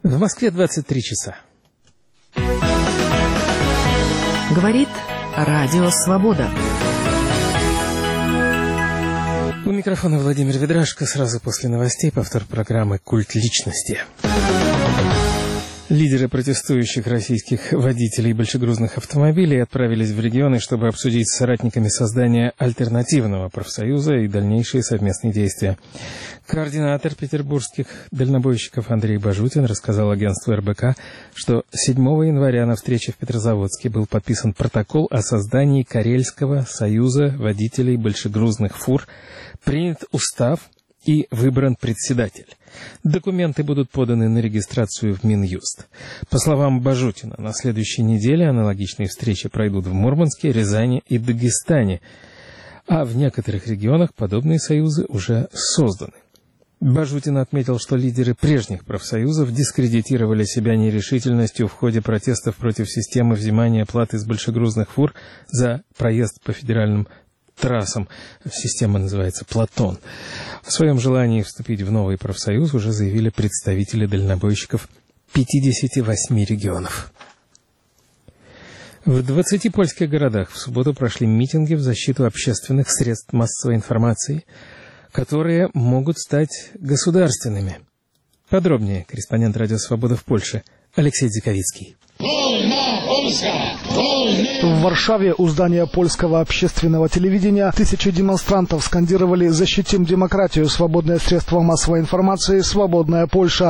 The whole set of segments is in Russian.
В Москве 23 часа. Говорит Радио Свобода. У микрофона Владимир Ведрашко. Сразу после новостей повтор программы «Культ личности». Лидеры протестующих российских водителей большегрузных автомобилей отправились в регионы, чтобы обсудить с соратниками создание альтернативного профсоюза и дальнейшие совместные действия. Координатор петербургских дальнобойщиков Андрей Бажутин рассказал агентству РБК, что 7 января на встрече в Петрозаводске был подписан протокол о создании Карельского союза водителей большегрузных фур, принят устав и выбран председатель. Документы будут поданы на регистрацию в Минюст. По словам Бажутина, на следующей неделе аналогичные встречи пройдут в Мурманске, Рязани и Дагестане, а в некоторых регионах подобные союзы уже созданы. Бажутин отметил, что лидеры прежних профсоюзов дискредитировали себя нерешительностью в ходе протестов против системы взимания платы с большегрузных фур за проезд по федеральным трассам. Система называется «Платон». О своем желании вступить в новый профсоюз уже заявили представители дальнобойщиков 58 регионов. В 20 польских городах в субботу прошли митинги в защиту общественных средств массовой информации, которые могут стать государственными. Подробнее корреспондент «Радио Свобода» в Польше Алексей Дзиковицкий. В Варшаве у здания польского общественного телевидения тысячи демонстрантов скандировали «Защитим демократию! Свободное средство массовой информации! Свободная Польша!».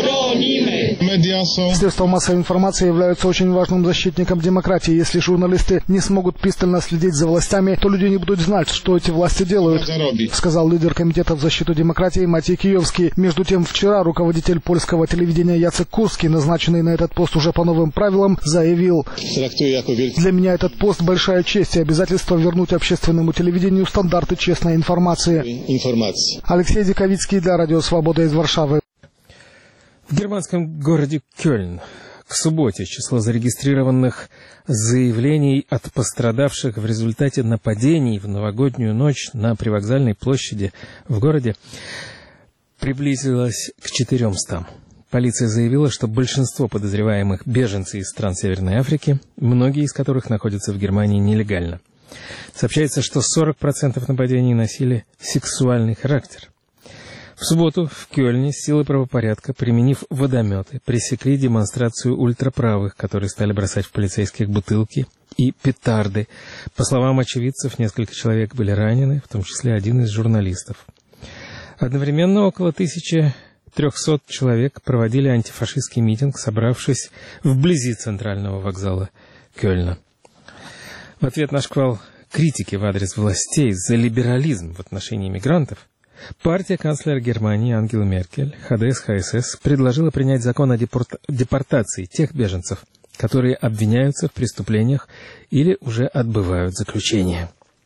Средства массовой информации являются очень важным защитником демократии. Если журналисты не смогут пристально следить за властями, то люди не будут знать, что эти власти делают, сказал лидер комитета в защиту демократии Матей Киевский. Между тем, вчера руководитель польского телевидения Яцек Курский, назначенный на этот пост уже по новым правилам, заявил: «Для меня этот пост большая честь и обязательство вернуть общественному телевидению стандарты честной информации». Алексей Диковицкий для Радио Свобода из Варшавы. В германском городе Кёльн к субботе число зарегистрированных заявлений от пострадавших в результате нападений в новогоднюю ночь на привокзальной площади в городе приблизилось к 400. Полиция заявила, что большинство подозреваемых беженцы из стран Северной Африки, многие из которых находятся в Германии нелегально. Сообщается, что 40% нападений носили сексуальный характер. В субботу в Кёльне силы правопорядка, применив водометы, пресекли демонстрацию ультраправых, которые стали бросать в полицейских бутылки и петарды. По словам очевидцев, несколько человек были ранены, в том числе один из журналистов. Одновременно около 1300 человек проводили антифашистский митинг, собравшись вблизи центрального вокзала Кёльна. В ответ на шквал критики в адрес властей за либерализм в отношении мигрантов, партия канцлера Германии Ангелы Меркель, ХДС-ХСС, предложила принять закон о депортации тех беженцев, которые обвиняются в преступлениях или уже отбывают заключение.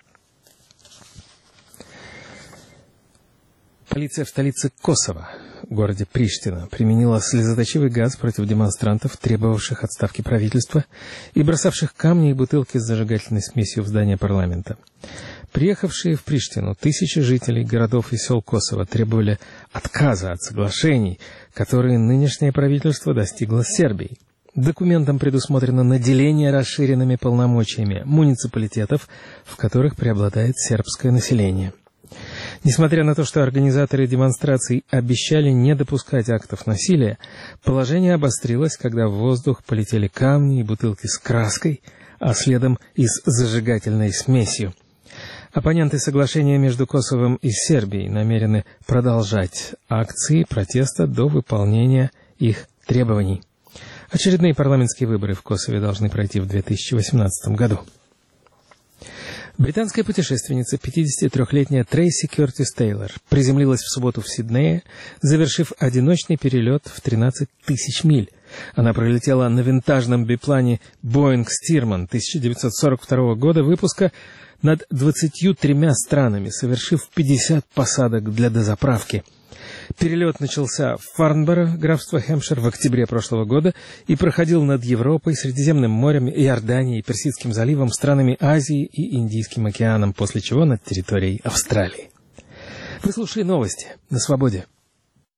Полиция в столице Косово, городе Приштина, применила слезоточивый газ против демонстрантов, требовавших отставки правительства и бросавших камни и бутылки с зажигательной смесью в здание парламента. Приехавшие в Приштину тысячи жителей городов и сел Косово требовали отказа от соглашений, которые нынешнее правительство достигло с Сербией. Документом предусмотрено наделение расширенными полномочиями муниципалитетов, в которых преобладает сербское население. Несмотря на то, что организаторы демонстраций обещали не допускать актов насилия, положение обострилось, когда в воздух полетели камни и бутылки с краской, а следом и с зажигательной смесью. Оппоненты соглашения между Косовом и Сербией намерены продолжать акции протеста до выполнения их требований. Очередные парламентские выборы в Косове должны пройти в 2018 году. Британская путешественница, 53-летняя Трейси Кёртис Тейлор, приземлилась в субботу в Сиднее, завершив одиночный перелет в 13 тысяч миль. Она пролетела на винтажном биплане Boeing Stearman 1942 года выпуска над 23 странами, совершив 50 посадок для дозаправки. Перелет начался в Фарнборо, графство Хэмпшир, в октябре прошлого года и проходил над Европой, Средиземным морем, Иорданией, Персидским заливом, странами Азии и Индийским океаном, после чего над территорией Австралии. Вы слушали новости на Свободе.